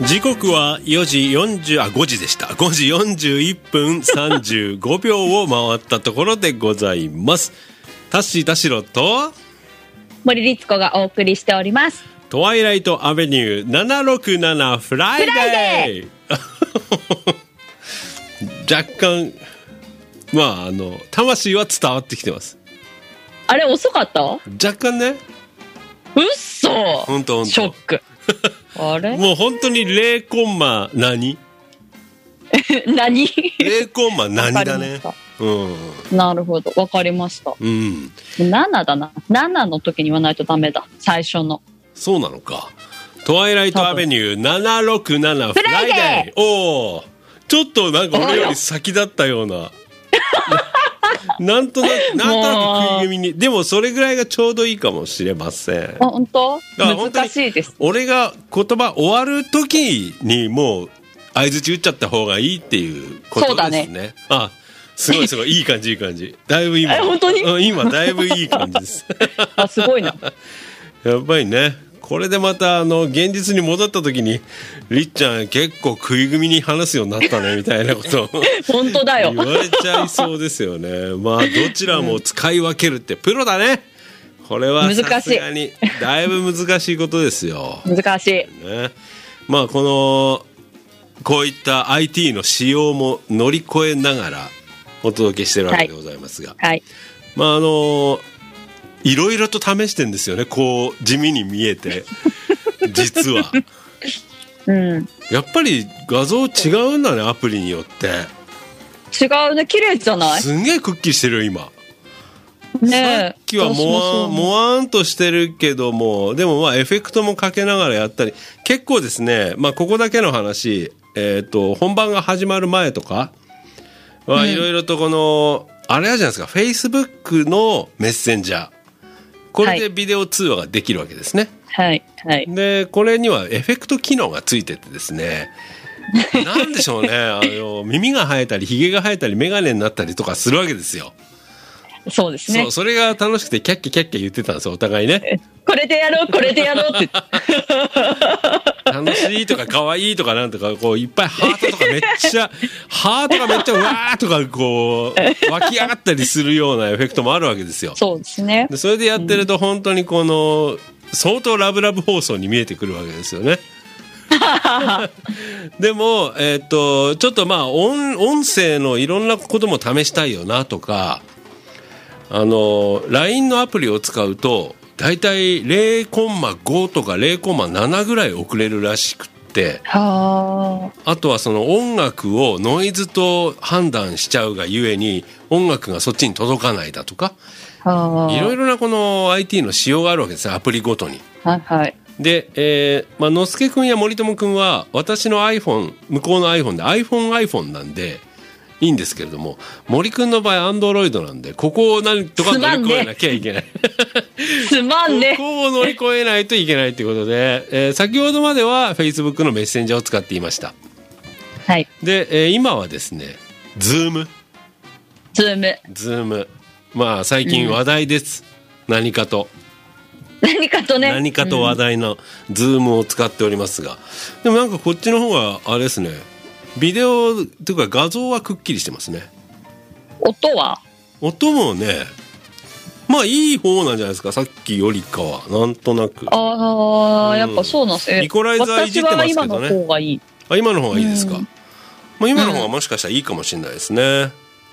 時刻は5時でした。5時41分35秒を回ったところでございます。タッシー田代と森律子がお送りしております。 トワイライトアベニュー767フライデー若干魂は伝わってきてます。 あれ遅かった？ 若干ね。 うっそ。 ほんとショック。あれもう本当に0コンマ何何 0コンマ何だね。 なるほど、わかりました。7だな。7の時に言わないとダメだ、最初の。 そうなのか。トワイライトアベニュー767フライデー。おー、ちょっとなんか俺より先だったようななんとなく食い気味に。でもそれぐらいがちょうどいいかもしれません。 本当？難しいです。 俺が言葉終わる時にもう相槌打っちゃった方がいいっていうことですね。そうだね。あ、すごいいい感じいい感じ。だいぶ今本当に今だいぶいい感じですあ、すごいな。 やっぱりね、これでまた現実に戻った時にりっちゃん結構食い気味に話すようになったねみたいなことを本当だよ言われちゃいそうですよね。まあどちらも使い分けるってプロだね。これはさすがにだいぶ難しいことですよ。 難しい、 ね。まあこういった IT の仕様も乗り越えながらお届けしてるわけでございますが、 はい、 まあいろいろと試してんですよね。こう地味に見えて実は、やっぱり画像違うんだね、アプリによって。 違うね、綺麗じゃない？ すんげえくっきりしてるよ今ね。 さっきはもわーんとしてるけども、でもまあエフェクトもかけながらやったり結構ですね。まあここだけの話、本番が始まる前とかはいろいろとあれあるじゃないですか、Facebook のメッセンジャー、これでビデオ通話ができるわけですね。 はいはい。 でこれにはエフェクト機能がついててですねなんでしょうね、耳が生えたりひげが生えたり眼鏡になったりとかするわけですよ。 そうですね。 それが楽しくてキャッキャキャッキャ言ってたんですよ、お互いね。 これでやろうこれでやろうって楽しいとか可愛いとかなんとかこういっぱいハートとかめっちゃわーとかこう湧き上がったりするようなエフェクトもあるわけですよ。 そうですね。 でそれでやってると本当に相当ラブラブ放送に見えてくるわけですよねでもちょっとまあ音声のいろんなことも試したいよなとか、LINE のアプリを使うとだいたい 0.5 とか 0.7 ぐらい遅れるらしくって、あとはその音楽をノイズと判断しちゃうがゆえに音楽がそっちに届かないだとか、いろいろなこの IT の仕様があるわけですよ、アプリごとに。はいはい。で、のすけくんや森友くんは私の iPhone、向こうの iPhone で iPhone なんでいいんですけれども、森くんの場合アンドロイドなんでここを何とか乗り越えなきゃいけないすまんねここを乗り越えないといけないということで、先ほどまでは Facebook のメッセンジャーを使っていました。はい。で、今はですね Zoom、まあ最近話題です、何かと話題の Zoom を使っておりますが、でもなんかこっちの方があれですね、ビデオというか画像はくっきりしてますね。音もね、まあいい方なんじゃないですか、さっきよりかはなんとなく。 やっぱそうなんですね。 イコライザーいじってますけどね。 私は今の方がいい。 今の方がいいですか。まあ、今の方がもしかしたらいいかもしれないですね。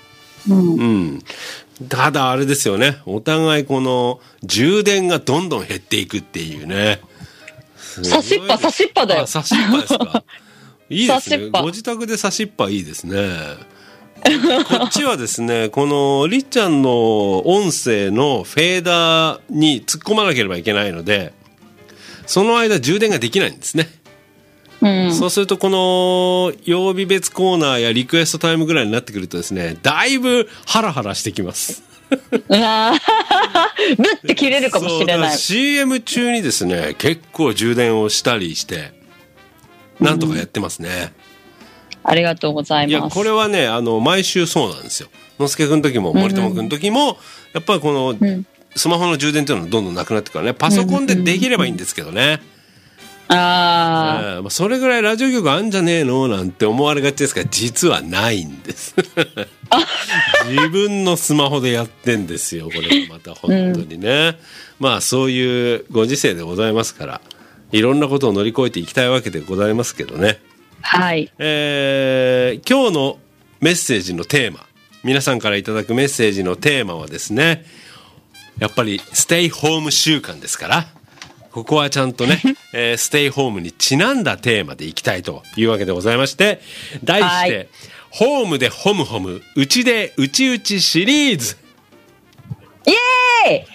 ただあれですよね、お互いこの充電がどんどん減っていくっていうね。 差しっぱだよ。 差しっぱですかいいですね、ご自宅で差しっぱいいですねこっちはですね、このりっちゃんの音声のフェーダーに突っ込まなければいけないので、その間充電ができないんですね。そうするとこの曜日別コーナーやリクエストタイムぐらいになってくるとですね、だいぶハラハラしてきますブッて切れるかもしれない。 CM 中にですね結構充電をしたりしてなんとかやってますね。 ありがとうございます。 いやこれはね毎週そうなんですよ。のすけくんの時も森友くんの時も、やっぱりこの、スマホの充電っていうのはどんどんなくなってくからね。パソコンでできればいいんですけどね、 それぐらいラジオ局あんじゃねえのなんて思われがちですが、実はないんです自分のスマホでやってんですよ。これまた本当にね、まあそういうご時世でございますから、いろんなことを乗り越えていきたいわけでございますけどね。 はい。 今日のメッセージのテーマ、皆さんからいただくメッセージのテーマはですね、やっぱりステイホーム週間ですから、ここはちゃんとね、ステイホームにちなんだテーマでいきたいというわけでございまして、題して、ホームでホムホム、うちでうちうちシリーズ。 イエ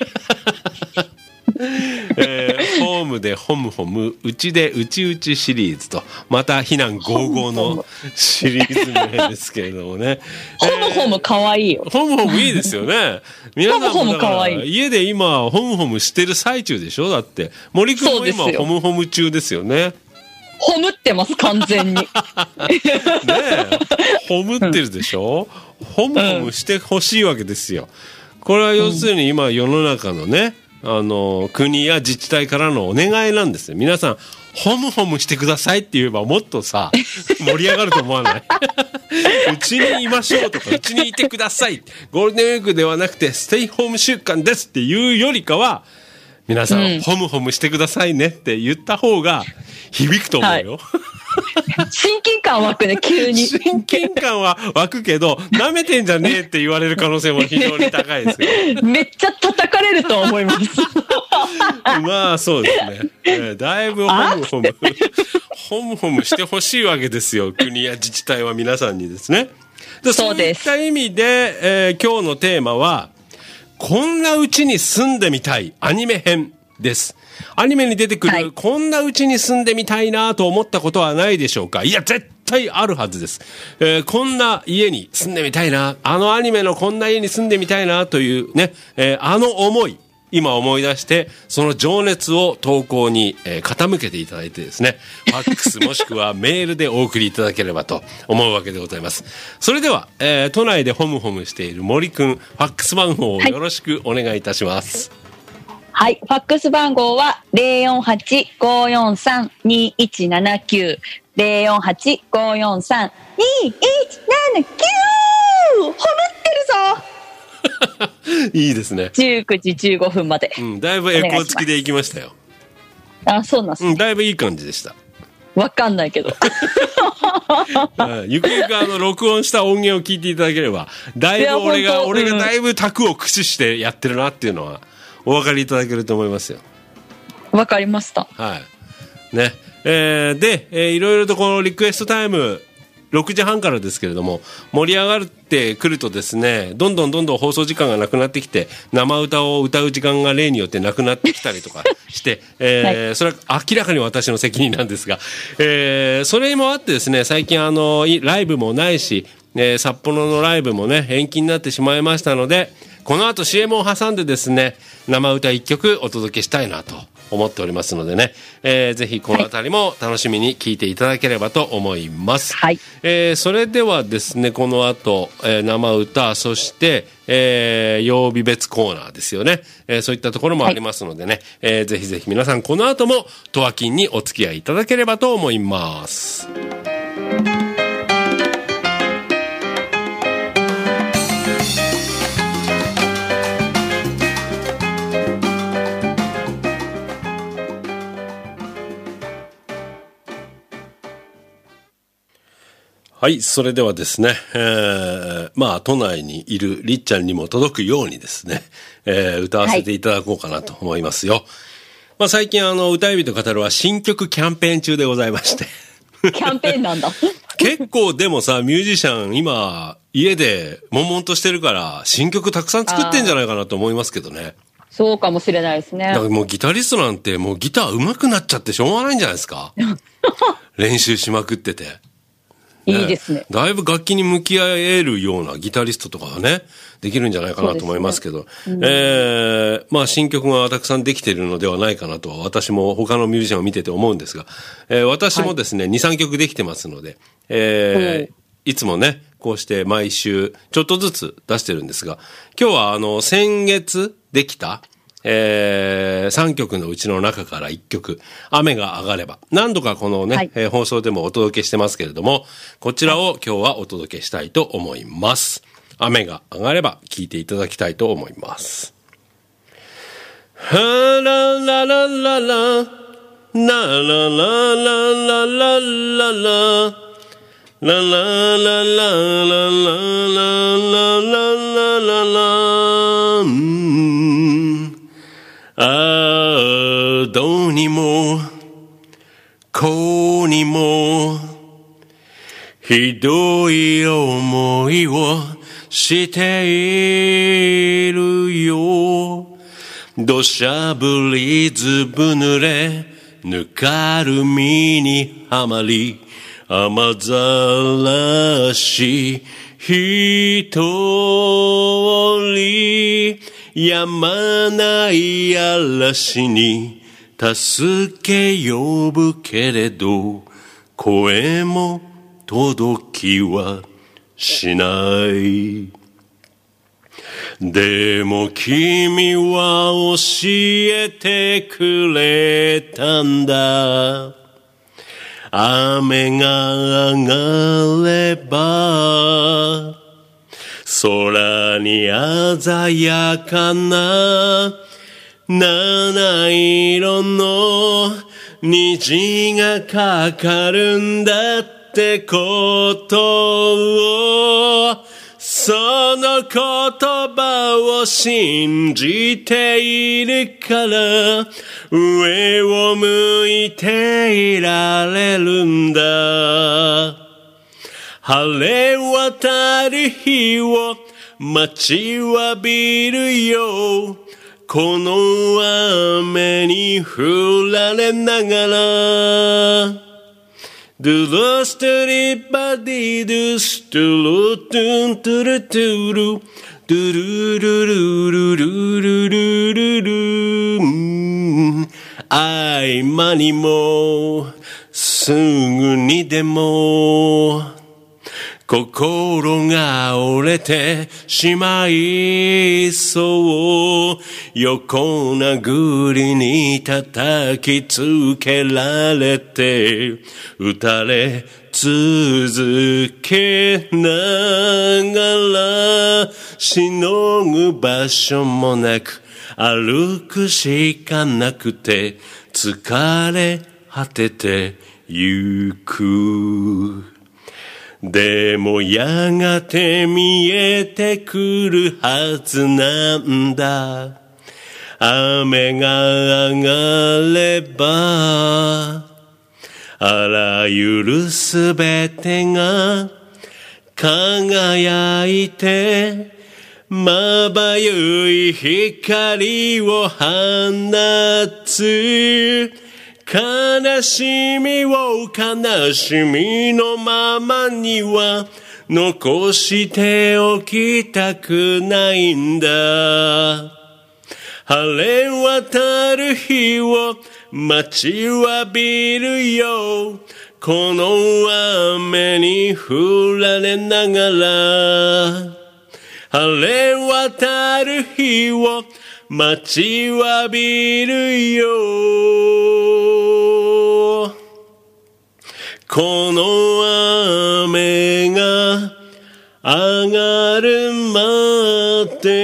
ーイホームでホムホム、うちでうちうちシリーズと、また非難55のシリーズ名ですけれどもね。 ホムホムかわいいよ。 ホムホムいいですよね。皆さんもだから家で今ホムホムしてる最中でしょ。だって森くんも今ホムホム中ですよね。 ホムってます完全にねえ、ホムってるでしょ、ホムホムしてほしいわけですよ。これは要するに今世の中のね、国や自治体からのお願いなんですよ。皆さんホムホムしてくださいって言えばもっとさ盛り上がると思わないうちにいましょうとか、うちにいてください、ゴールデンウィークではなくてステイホーム週間ですっていうよりかは、皆さん、ホムホムしてくださいねって言った方が響くと思うよ、 はい、親近感湧くね、急に親近感は湧くけど、舐めてんじゃねえって言われる可能性も非常に高いですよめっちゃ叩かれると思いますまあそうですね、だいぶホムホムホムホムしてほしいわけですよ、国や自治体は皆さんにですね。そういった意味で、今日のテーマはこんな家に住んでみたいアニメ編です。アニメに出てくる、はい、こんな家に住んでみたいなと思ったことはないでしょうか。いや絶対あるはずです、こんな家に住んでみたいな、あのアニメのこんな家に住んでみたいなというね、あの思い、今思い出してその情熱を投稿に、傾けていただいてですね、ファックスもしくはメールでお送りいただければと思うわけでございます。それでは、都内でホムホムしている森くん、ファックス番号をよろしくお願いいたします。 はい、ファックス番号は 048-543-2179 048-543-2179 ホムってるぞいいですね。 19時15分まで、 だいぶエコー付きでいきましたよ。 あ、そうなんですね、 だいぶいい感じでした。 わかんないけどゆくゆく録音した音源を聞いていただければ、だいぶ俺がだいぶ卓を駆使してやってるなっていうのはお分かりいただけると思いますよ。 わかりました。 はいね、で、いろいろとこのリクエストタイム6時半からですけれども、盛り上がってくるとですね、どんどん放送時間がなくなってきて、生歌を歌う時間が例によってなくなってきたりとかして、はい、それは明らかに私の責任なんですが、それもあってですね、最近ライブもないし、札幌のライブもね延期になってしまいましたので、この後 CM を挟んでですね、生歌1曲お届けしたいなと思っておりますのでね、ぜひこのあたりも楽しみに聞いていただければと思います、はい。それではですね、この後、生歌、そして、曜日別コーナーですよね、そういったところもありますのでね、ぜひぜひ皆さんこの後もトワキンにお付き合いいただければと思います。はい、それではですね、まあ都内にいるりっちゃんにも届くようにですね、歌わせていただこうかなと思いますよ。はい、まあ最近歌い人語るは新曲キャンペーン中でございましてキャンペーンなんだ結構でもさ、ミュージシャン今家で悶々としてるから新曲たくさん作ってんじゃないかなと思いますけどね。 そうかもしれないですね。 だからもうギタリストなんてもうギター上手くなっちゃってしょうがないんじゃないですか練習しまくってて。 いいですね。 だいぶ楽器に向き合えるようなギタリストとかはね、できるんじゃないかなと思いますけど、まあ新曲がたくさんできているのではないかなとは私も他のミュージシャンを見てて思うんですが、私もですね、2、3曲できてますので、いつもね、こうして毎週ちょっとずつ出してるんですが、今日は先月できた 3曲のうちの中から1曲、雨が上がれば。何度かこのね、はい、放送でもお届けしてますけれども、こちらを今日はお届けしたいと思います。雨が上がれば聴いていただきたいと思います。はららららら、なららららららら、ララララララララララ、どうにもこうにもひどい思いをしているよ。土砂降りずぶ濡れぬかるみにはまり、雨ざらし一人、やまない嵐に助け呼ぶけれど、声も届きはしない。でも君は教えてくれたんだ。雨が上がれば空に鮮やかな七色の虹がかかるんだってことを、その言葉を信じているから上を向いていられるんだ。晴れ渡る日を待ちわびるよ。この雨に降られながら、ドゥルストリバディドゥストゥルトゥントゥルトゥルドゥルルルルルルルルルル、合間にもすぐにでも心が折れてしまいそう。横殴りに叩きつけられて打たれ続けながら、しのぐ場所もなく歩くしかなくて疲れ果ててゆく。でもやがて見えてくるはずなんだ。雨が上がればあらゆるすべてが輝いてまばゆい光を放つ。悲しみを悲しみのままには残しておきたくないんだ。晴れ渡る日を待ちわびるよ。この雨に降られながら、晴れ渡る日を待ちわびるよ。この雨が上がるま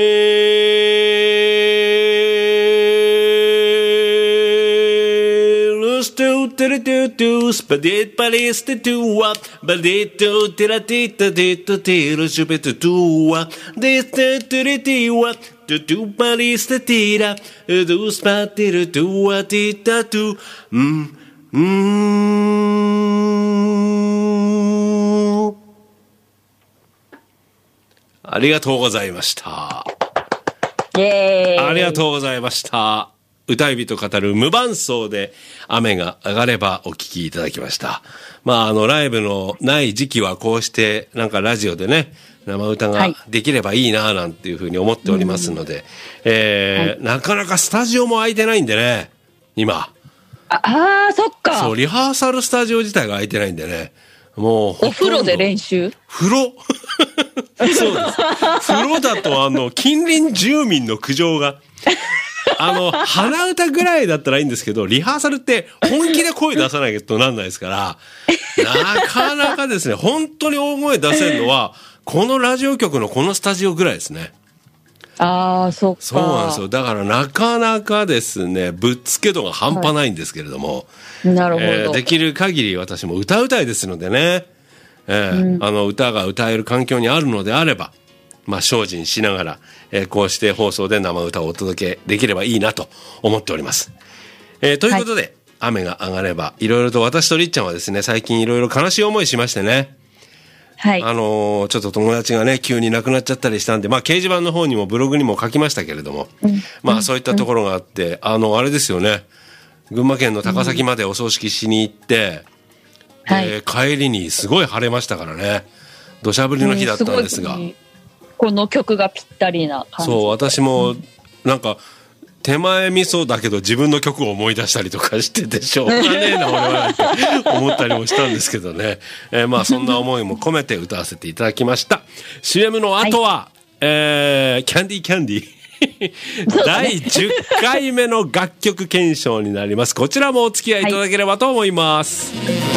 で、ルストゥテルトゥトゥスパディパリステトゥワバディトゥテラティタディトティルシュベトトゥワディテトゥリティワトゥトゥパリステティラドゥスパティルトゥワティタトゥありがとうございました。 イエーイ。 ありがとうございました。歌い人語る無伴奏で雨が上がればお聴きいただきました。まあライブのない時期はこうしてなんかラジオでね生歌ができればいいななんていうふうに思っておりますので、なかなかスタジオも空いてないんでね今。 そっか。 そうリハーサルスタジオ自体が空いてないんでね。もうお風呂で練習？ 風呂そうです。風呂だと近隣住民の苦情が鼻歌ぐらいだったらいいんですけど、リハーサルって本気で声出さないとなんないですから、なかなかですね、本当に大声出せるのは、このラジオ局のこのスタジオぐらいですね。 ああ、そっか。 そうなんですよ。だからなかなかですね、ぶっつけ度が半端ないんですけれども、 なるほど。 できる限り私も歌うたいですのでね、歌が歌える環境にあるのであれば、精進しながら、こうして放送で生歌をお届けできればいいなと思っております。ということで、雨が上がれば、いろいろと私とりっちゃんはですね、最近いろいろ悲しい思いしましてね、はい、ちょっと友達がね、急に亡くなっちゃったりしたんで、掲示板の方にもブログにも書きましたけれども、そういったところがあって、あれですよね、群馬県の高崎までお葬式しに行って、帰りにすごい晴れましたからね、土砂降りの日だったんですが、 この曲がぴったりな感じ。 そう、私もなんか手前味噌だけど自分の曲を思い出したりとかしてて、しょうがねえな俺はって思ったりもしたんですけどね、そんな思いも込めて歌わせていただきました。CM の後は、キャンディーキャンディー第10回目の楽曲検証になります。こちらもお付き合いいただければと思います。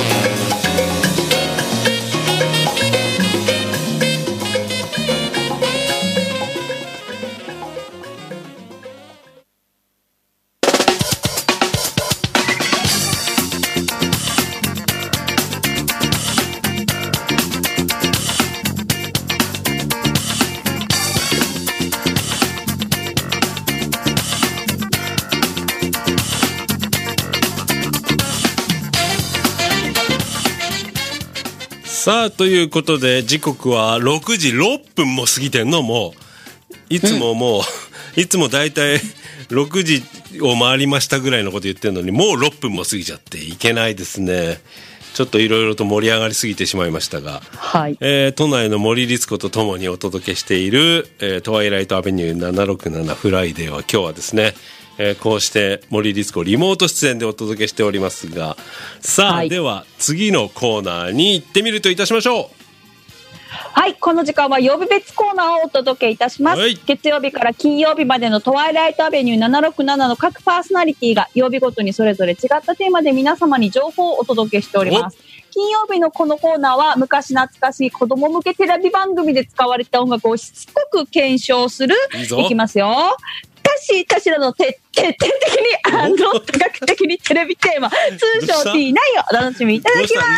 さあ、ということで時刻は6時6分も過ぎてんの。もういつもいつもだいたい6時を回りましたぐらいのこと言ってるのに、もう6分も過ぎちゃっていけないですね。ちょっといろいろと盛り上がりすぎてしまいましたが、都内の森律子とともにお届けしている、トワイライトアベニュー767フライデーは、今日はですね、こうして森律子リモート出演でお届けしておりますが、さあ、では次のコーナーに行ってみるといたしましょう。 はい、この時間は曜日別コーナーをお届けいたします。月曜日から金曜日までのトワイライトアベニュー767の各パーソナリティが曜日ごとにそれぞれ違ったテーマで皆様に情報をお届けしております。金曜日のこのコーナーは、昔懐かしい子供向けテレビ番組で使われた音楽をしつこく検証する。いきますよ。タシラの徹底的に多角的にテレビテーマ、通称 T9 をお楽しみいただきます。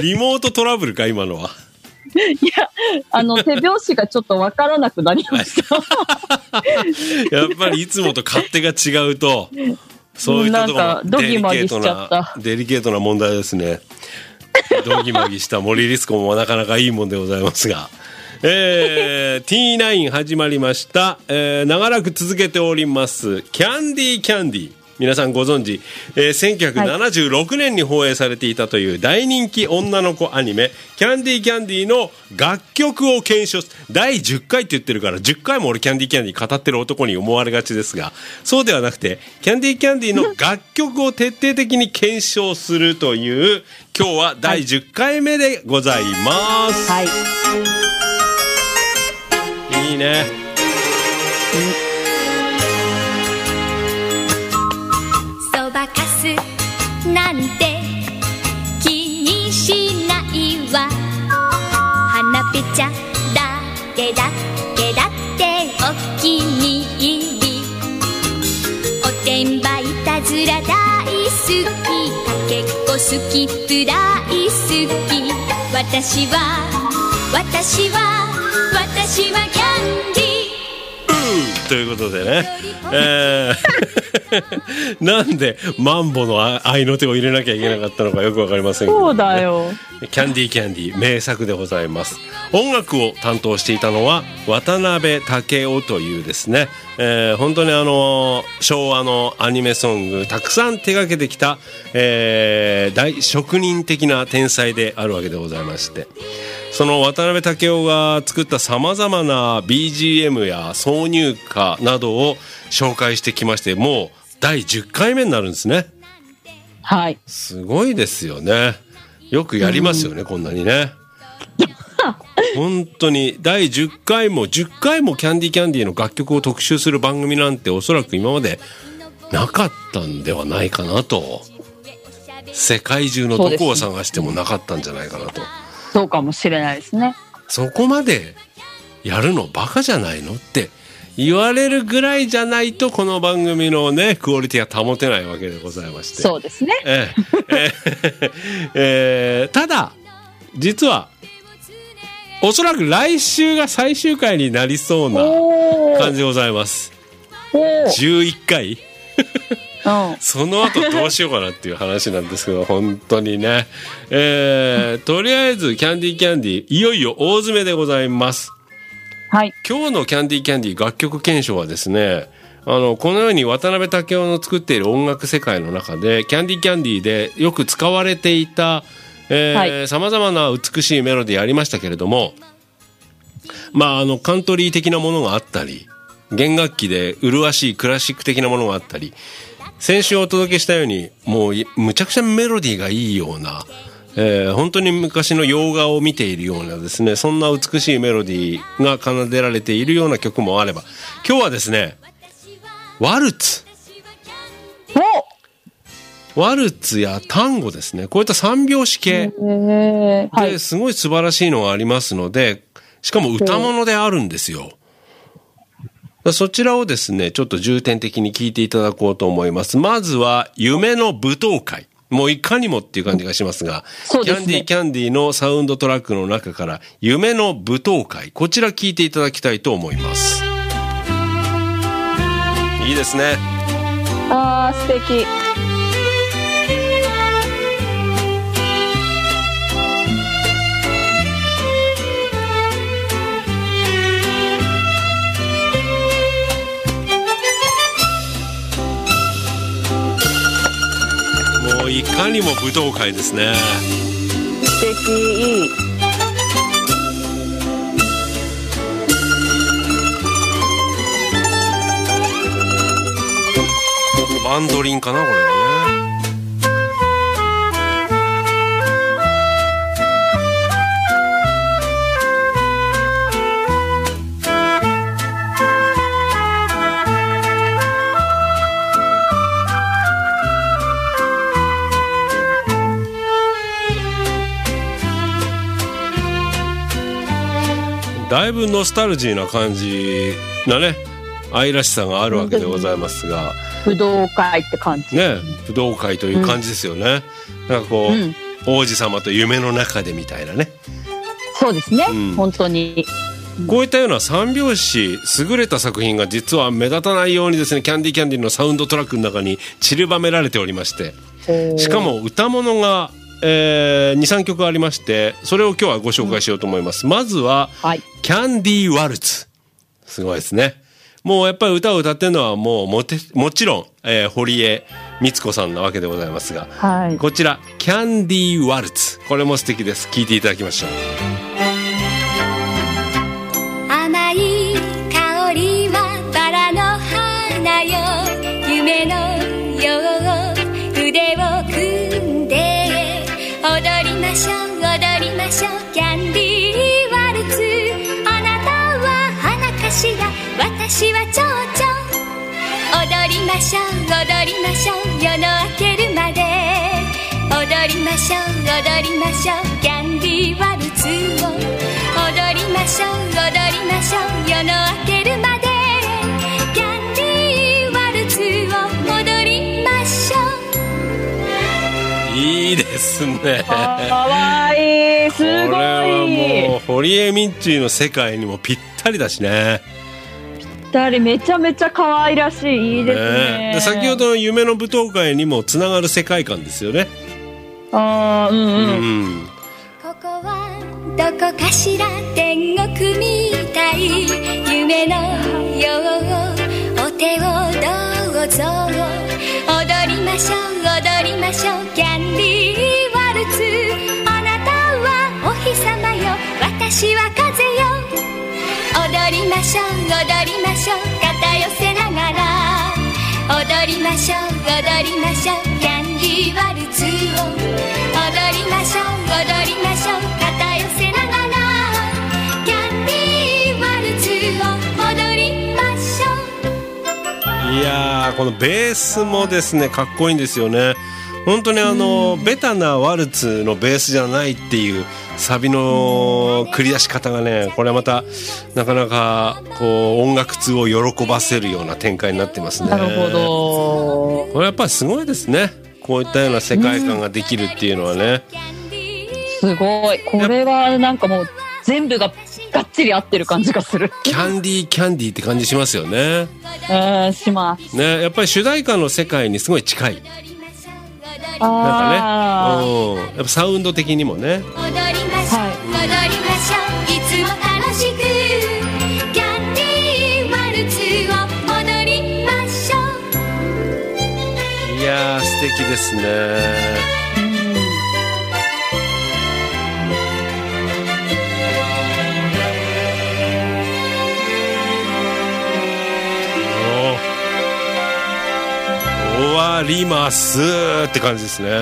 リモートトラブルか今のは。 いや、手拍子がちょっとわからなくなりましたやっぱりいつもと勝手が違うと、そういったところデリケートな問題ですね。ドギマギした森律子もなかなかいいもんでございますが、T9 始まりました。長らく続けておりますキャンディーキャンディー、皆さんご存知、1976年に放映されていたという大人気女の子アニメキャンディーキャンディーの楽曲を検証、第10回って言ってるから10回も俺キャンディーキャンディー語ってる男に思われがちですが、そうではなくてキャンディーキャンディーの楽曲を徹底的に検証するという今日は第10回目でございます。いいね。 そばかすなんて気にしないわ、花ぺちゃだけだってお気に入り、おてんばいたずら大好き、かけっこ好きプライ好き、私はキャンディー、 ということでね、なんでマンボの合いの手を入れなきゃいけなかったのかよくわかりませんけど、ね、 そうだよ。 キャンディーキャンディー名作でございます。音楽を担当していたのは渡辺武雄というですね、本当に昭和のアニメソングたくさん手掛けてきた、大職人的な天才であるわけでございまして、その渡辺武雄が作ったさまざまな BGM や挿入歌などを紹介してきまして、もう第10回目になるんですね。 はい。 すごいですよね。よくやりますよね、こんなにね。 本当に第10回もキャンディーの楽曲を特集する番組なんておそらく今までなかったんではないかなと。世界中のどこを探してもなかったんじゃないかなと。 そうかもしれないですね。 そこまでやるのバカじゃないのって言われるぐらいじゃないとこの番組のねクオリティが保てないわけでございまして。 そうですね。 ただ実はおそらく来週が最終回になりそうな感じでございます。11回その後どうしようかなっていう話なんですけど、本当にね、とりあえずキャンディーいよいよ大詰めでございます。 はい、 今日のキャンディー楽曲検証はですね、このように渡辺武雄の作っている音楽世界の中でキャンディーでよく使われていた様々な美しいメロディーありましたけれども、カントリー的なものがあったり、弦楽器で麗しいクラシック的なものがあったり、先週お届けしたようにもうむちゃくちゃメロディーがいいような、本当に昔の洋画を見ているようなですね、そんな美しいメロディーが奏でられているような曲もあれば、今日はですねワルツやタンゴですね、こういった三拍子系ですごい素晴らしいのがありますので、しかも歌物であるんですよ。そちらをですねちょっと重点的に聴いていただこうと思います。まずは夢の舞踏会、もういかにもっていう感じがしますが、キャンディーのサウンドトラックの中から夢の舞踏会、こちら聴いていただきたいと思います。いいですね。 素敵。 もういかにも舞踏会ですね。 素敵。 バンドリンかなこれはね。だいぶノスタルジーな感じなね、愛らしさがあるわけでございますが、 武道会って感じね、武道会という感じですよね。なんかこう、王子様と夢の中でみたいなね。 そうですね、本当にこういったような三拍子優れた作品が実は目立たないようにですね、キャンディーのサウンドトラックの中に散りばめられておりまして、しかも歌物が2、3曲ありまして、それを今日はご紹介しようと思います。まずは、キャンディーワルツ、すごいですね。もうやっぱり歌を歌ってるのはもちろん、堀江光子さんなわけでございますが、こちらキャンディーワルツ、これも素敵です。聴いていただきましょう。 甘い香りはバラの花よ、夢のよう腕を組んで踊りましょうキャンディーワルツ、あなたは花かしら、私は蝶々、踊りましょう夜の明けるまで、踊りましょうキャンディーワルツを、踊りましょう夜の明けるまで、キャンディーワルツを踊りましょう。 いいですね。 かわいい、すごい。これはもう堀江ミッチーの世界にもぴったりだしね。 めちゃめちゃ可愛らしい、いいですね。 で先ほどの夢の舞踏会にもつながる世界観ですよね。 ここはどこかしら、天国みたい、夢のようお手をどうぞ、踊りましょうキャンディーワルツ、あなたはお日様よ、私は風よ、踊りましょう肩寄せながら、踊りましょうキャンディーワルツを、踊りましょう肩寄せながら、 いやーこのベースもですねかっこいいんですよね。本当にベタなワルツのベースじゃないっていうサビの繰り出し方がね、これはまたなかなかこう音楽通を喜ばせるような展開になってますね。 なるほど。 これやっぱりすごいですね、こういったような世界観ができるっていうのはね、 すごい。これはなんかもう全部ががっちり合ってる感じがする。 キャンディーって感じしますよね。 しますね。やっぱり主題歌の世界にすごい近い。なんかね、やっぱサウンド的にもね。踊りましょう、踊りましょう、いつも楽しくキャンディーワルツを踊りましょう。いやー素敵ですね。終わりますって感じですね。キ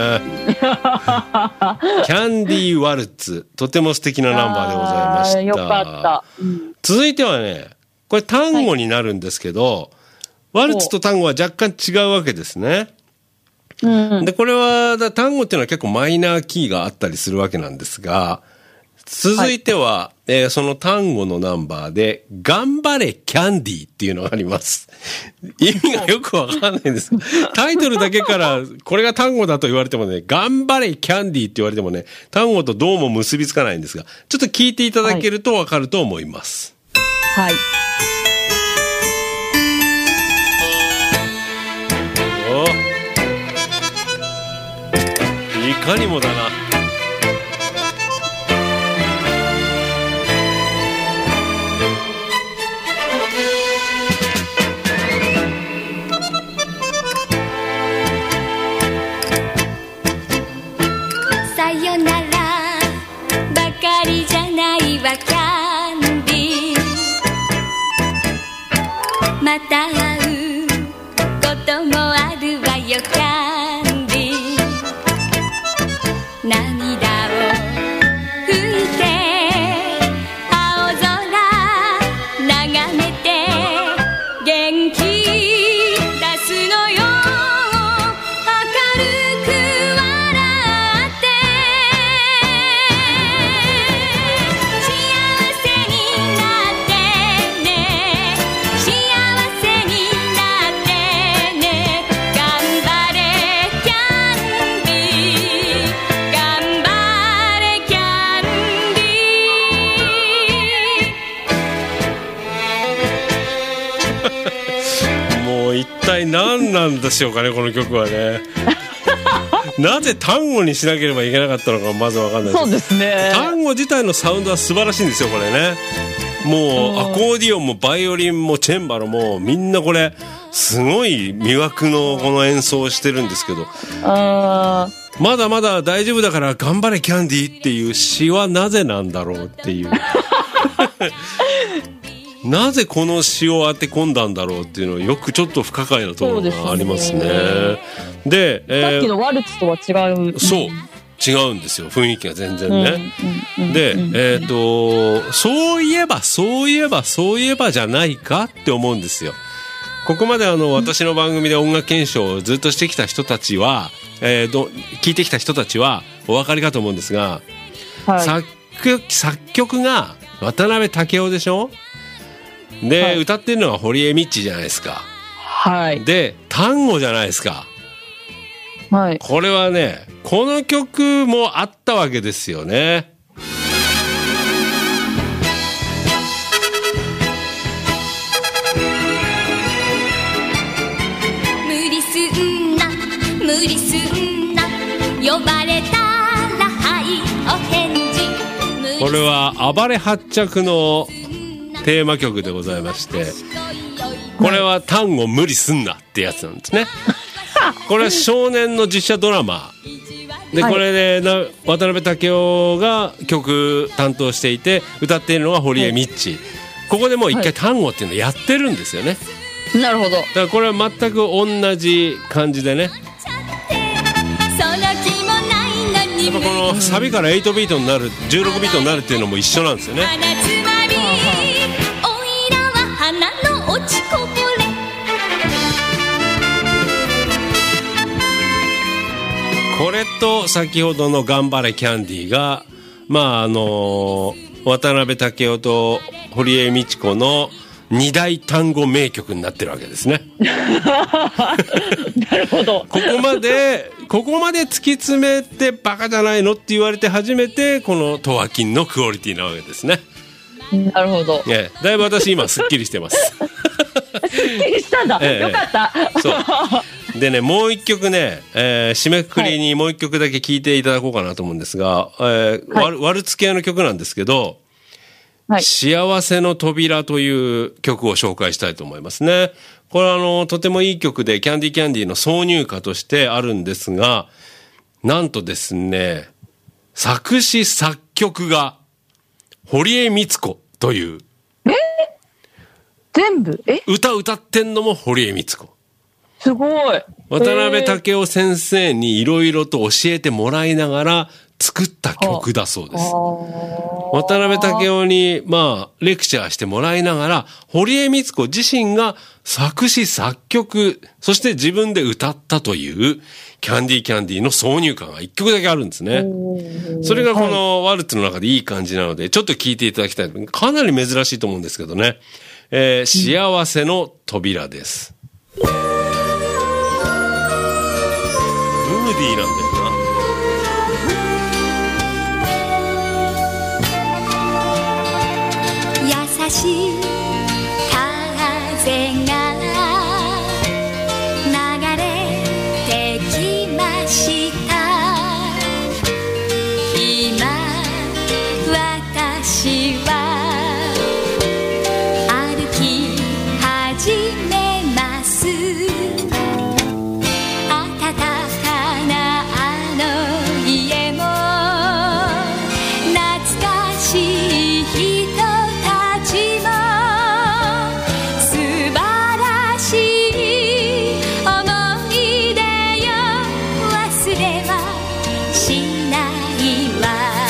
ャンディーワルツ、とても素敵なナンバーでございました。 よかった、 続いてはね、これ単語になるんですけど、ワルツと単語は若干違うわけですね。でこれは単語っていうのは結構マイナーキーがあったりするわけなんですが、続いては、その単語のナンバーで頑張れキャンディーっていうのがあります。意味がよくわかんないんです。タイトルだけからこれが単語だと言われてもね、頑張れキャンディーって言われてもね、単語とどうも結びつかないんですが、ちょっと聞いていただけるとわかると思います。 はい。 いかにもだな。 さよならばかりじゃないわキャンディー、また会うこともあるわよキャンディー、涙を拭いて青空眺めて元気出すのよ、明るく一体何なんでしょうかね、この曲はね。なぜ単語にしなければいけなかったのかまず分かんないです。 そうですね。 単語自体のサウンドは素晴らしいんですよ、これね。もうアコーディオンもバイオリンもチェンバロもみんなこれすごい魅惑のこの演奏をしてるんですけど、まだまだ大丈夫だから頑張れキャンディーっていう詩はなぜなんだろうっていうなぜこの詩を当て込んだんだろうっていうのはよくちょっと不可解なところがありますね。で、 さっきのワルツとは違う。 そう違うんですよ、雰囲気が全然ね。で、そういえばじゃないかって思うんですよ。ここまで私の番組で音楽検証をずっとしてきた人たちは、聞いてきた人たちはお分かりかと思うんですが、作曲が渡辺武雄でしょ。で、歌ってるのは堀江ミッチじゃないですか。で単語じゃないですか。これはね、この曲もあったわけですよね。 無理すんな呼ばれたらはいお返事。 これは暴れ発着のテーマ曲でございまして、これは単語無理すんなってやつなんですね。これは少年の実写ドラマで、これで渡辺武雄が曲担当していて歌っているのは堀江ミッチ。ここでもう一回単語っていうのをやってるんですよね。 なるほど。だからこれは全く同じ感じでね、やっぱこのサビから8ビートになる16ビートになるっていうのも一緒なんですよね。 これと先ほどの頑張れキャンディーが渡辺武雄と堀江美智子の二大単語名曲になってるわけですね。 なるほど。 ここまで突き詰めてバカじゃないのって言われて初めてこのトワキンのクオリティなわけですね。 なるほど。 だいぶ私今すっきりしてます。すっきりしたんだ。よかった。 そうでね、もう一曲ね、締めくくりにもう一曲だけ聴いていただこうかなと思うんですが、ワルツ系の曲なんですけど、はい、幸せの扉という曲を紹介したいと思いますね。これはとてもいい曲でキャンディの挿入歌としてあるんですが、なんとですね、作詞作曲が堀江美智子という。 全部歌ってんのも堀江美智子。 すごい。 渡辺武雄先生にいろいろと教えてもらいながら作った曲だそうです。渡辺武雄にレクチャーしてもらいながら堀江美智子自身が作詞作曲、そして自分で歌ったというキャンディの挿入歌が一曲だけあるんですね。それがこのワルツの中でいい感じなのでちょっと聴いていただきたい。かなり珍しいと思うんですけどね。幸せの扉です。ムーディーなんだよな。優しい風が流れてきました。今私は歩き始めます。暖かなあの家も懐かしい人たちも素晴らしい思い出よ。忘れはしないわ。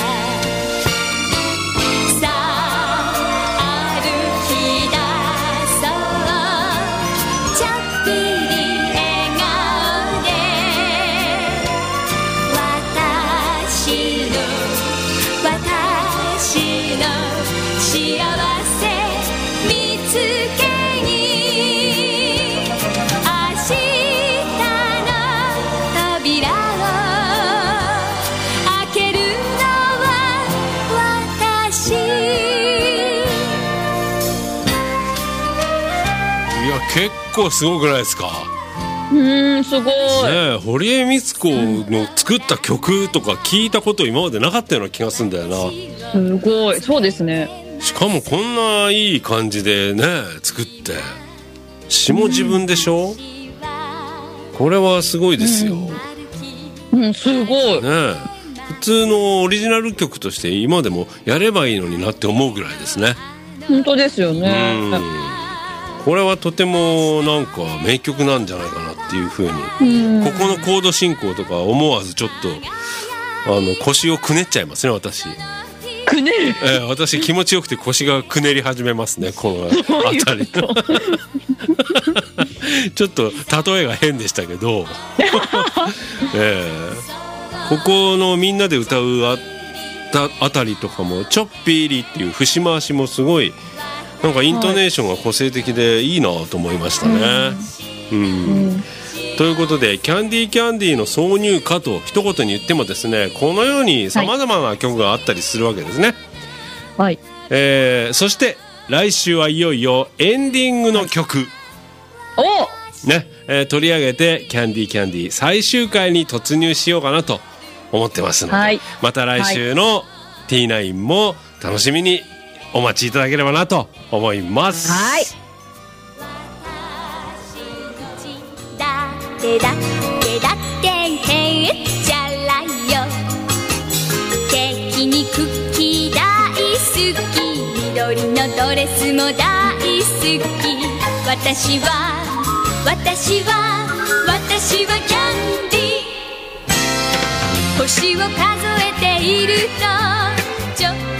さあ歩き出そう。ちょっぴり笑顔で私の幸せ見つけに明日の扉を開けるのは私。 いや、結構すごくないですか。 すごい。 堀江美智子の作った曲とか聞いたこと今までなかったような気がするんだよな。 すごい。そうですね。 しかもこんないい感じでね作って詞も自分でしょ。これはすごいですよ。 すごい。 普通のオリジナル曲として今でもやればいいのになって思うぐらいですね。 本当ですよね。 これはとてもなんか名曲なんじゃないかなっていう風に、ここのコード進行とか思わずちょっと腰をくねっちゃいますね。私くねる、 私気持ちよくて腰がくねり始めますね、このあたり。ちょっと例えが変でしたけど、ここのみんなで歌うあたりとかもちょっぴりっていう節回しもすごいなんかイントネーションが個性的でいいなと思いましたね。ということでキャンディーの挿入歌と一言に言ってもですね、このようにさまざまな曲があったりするわけですね。 はい。 そして来週はいよいよエンディングの曲、取り上げてキャンディー最終回に突入しようかなと思ってますので、また来週の T9 も楽しみにお待ちいただければなと思います。 はい。 だってへっちゃらよ。敵にクッキー大好き。緑のドレスも大好き。私はキャンディー。星を数えているとちょっと